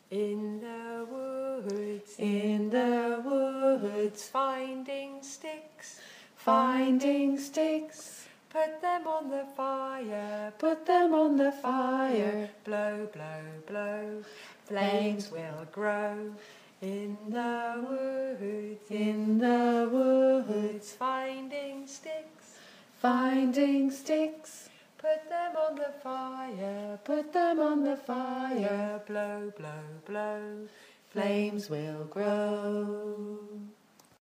In the woods, in the woods, finding sticks, finding sticks. put them on the fire, Put them on the fire, blow, blow, blow, flames will grow. In the woods, in the woods, finding sticks, finding sticks. put them on the fire, Put them on the fire, blow, blow, blow, flames will grow.